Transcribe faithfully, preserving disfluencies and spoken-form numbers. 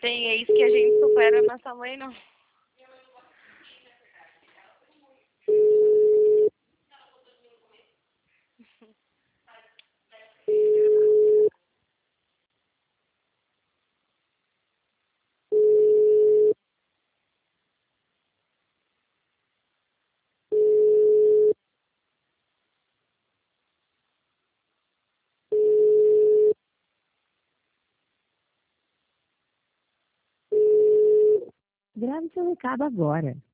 Tem ex que a gente supera a nossa mãe, não. Grave seu recado agora.